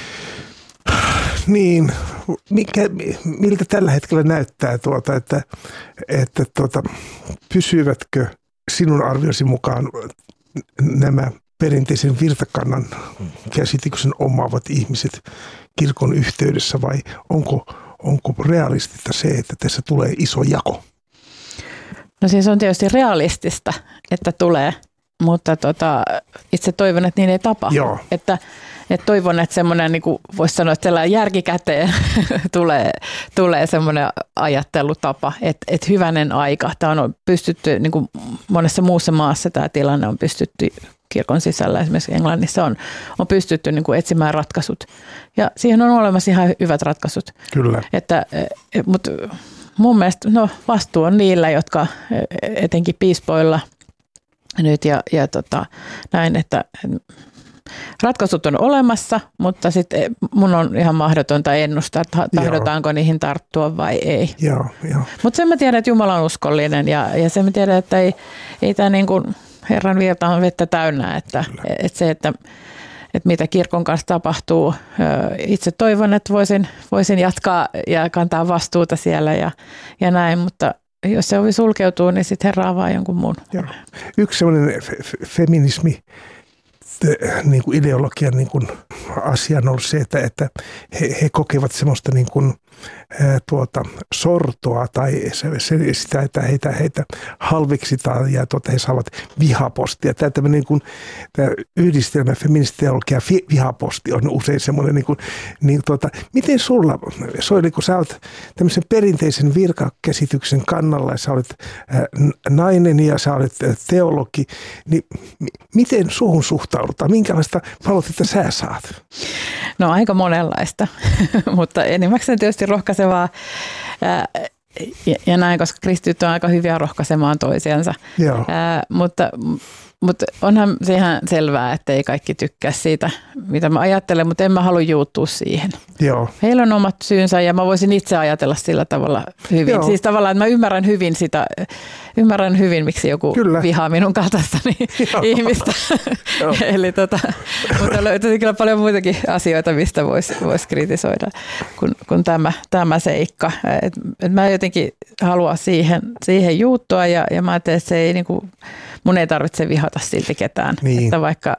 Niin, miltä tällä hetkellä näyttää, että pysyvätkö sinun arviosi mukaan nämä perinteisen virtakannan käsityksen omaavat ihmiset kirkon yhteydessä vai onko realistista se, että tässä tulee iso jako? No siis on tietysti realistista, että tulee, mutta itse toivon, että niin ei tapahdu. Joo. Että toivon, että semmoinen, niin kuin voisi sanoa, että sellainen järkikäteen tulee semmoinen ajattelutapa, että hyvänen aika. Tämä on pystytty, niin kuin monessa muussa maassa tämä tilanne on pystytty kirkon sisällä, esimerkiksi Englannissa on pystytty niin kuin etsimään ratkaisut. Ja siihen on olemassa ihan hyvät ratkaisut. Kyllä. Mutta mun mielestä vastuu on niillä, jotka etenkin piispoilla nyt ja näin, että ratkaisut on olemassa, mutta sitten mun on ihan mahdotonta ennustaa, että tahdotaanko niihin tarttua vai ei. Joo. Mutta sen mä tiedän, että Jumala on uskollinen ja sen mä tiedän, että ei tämä niin kuin Herran virta on vettä täynnä, että se, että mitä kirkon kanssa tapahtuu. Itse toivon, että voisin jatkaa ja kantaa vastuuta siellä ja näin, mutta jos se ovi sulkeutuu, niin sitten Herra avaa jonkun muun. Joo. Yksi sellainen feminismi niin kuin ideologian niin kuin asia on ollut se, että he kokevat semmoista niin kuin, sortoa tai sitä, että heitä halveksitaan ja he saavat vihapostia. Tämä niin kuin, tämä yhdistelmä feministiteologia ja vihaposti on usein semmoinen, miten sulla, Soili, kun sä olet tämmöisen perinteisen virkakäsityksen kannalla ja sä olet nainen ja sä olet teologi, niin miten suhun suhtaudutaan? Minkälaista palautetta sä saat? No aika monenlaista, mutta enimmäkseen tietysti rohkaisevaa ja näin, koska kristityt on aika hyviä rohkaisemaan toisiansa. Mutta onhan se ihan selvää, että ei kaikki tykkää siitä, mitä mä ajattelen, mutta en mä halua juuttua siihen. Joo. Heillä on omat syynsä ja mä voisin itse ajatella sillä tavalla hyvin. Joo. Siis tavallaan, että mä ymmärrän hyvin, miksi joku vihaa minun kaltaistani ihmistä. Eli mutta löytyy kyllä paljon muitakin asioita, mistä voisi kritisoida kuin tämä seikka. Et mä jotenkin haluan siihen juuttua ja mä ajattelen, että se ei niinku, mun ei tarvitse vihata silti ketään, niin. Että vaikka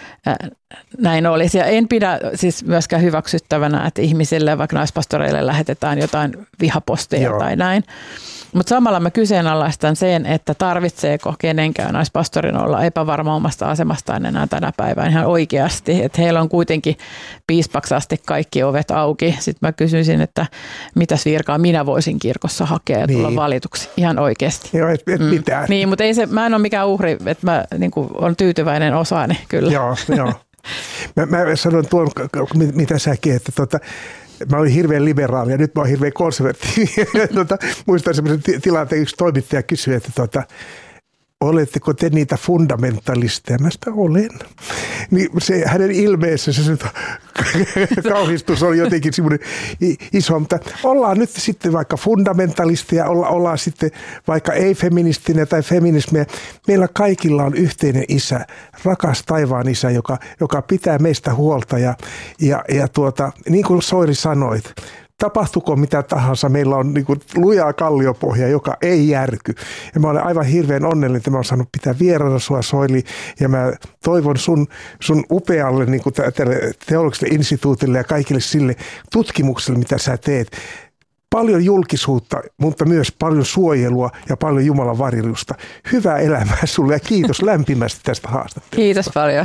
näin olisi. Ja en pidä siis myöskään hyväksyttävänä, että ihmisille, vaikka naispastoreille lähetetään jotain vihaposteja tai näin. Mutta samalla mä kyseenalaistan sen, että tarvitseeko kenenkään naispastorin olla epävarma omasta asemastaan enää tänä päivänä ihan oikeasti. Että heillä on kuitenkin piispaksi asti kaikki ovet auki. Sitten mä kysyisin, että mitäs virkaa minä voisin kirkossa hakea ja tulla valituksi ihan oikeasti. Joo, et mitään. Niin, mutta mä en ole mikään uhri, että mä niin olen tyytyväinen osaani kyllä. Joo. Mä sanon tuon, mitä säkin, että mä olin hirveän liberaali ja nyt mä oon hirveän konservatiivi. Muistan semmoisen tilanteen, yksi toimittaja kysyi, että oletteko te niitä fundamentalisteja? Mä sitä olen. Niin se hänen ilmeessä se kauhistus oli jotenkin semmoinen iso, mutta ollaan nyt sitten vaikka fundamentalisteja, ollaan sitten vaikka ei-feministinen tai feminismiä. Meillä kaikilla on yhteinen isä, rakas taivaan isä, joka pitää meistä huolta ja niin kuin Soiri sanoit, tapahtuko mitä tahansa, meillä on niin kuin lujaa kalliopohja, joka ei järky. Ja mä olen aivan hirveän onnellinen, että mä olen saanut pitää vieraana sua, Soili, ja mä toivon sun upealle niin kuin tälle teologiselle instituutille ja kaikille sille tutkimukselle, mitä sä teet. Paljon julkisuutta, mutta myös paljon suojelua ja paljon Jumalan varjelusta. Hyvää elämää sulle ja kiitos lämpimästi tästä haastattelusta. Kiitos paljon.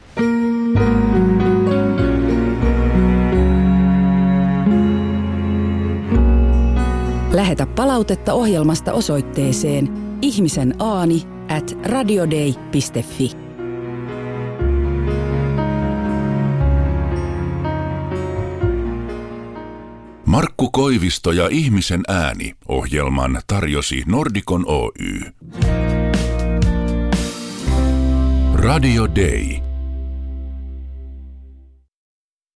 Lähetä palautetta ohjelmasta osoitteeseen ihmisenaani@radiodei.fi. Markku Koivisto ja Ihmisen ääni -ohjelman tarjosi Nordicon Oy. Radio Day.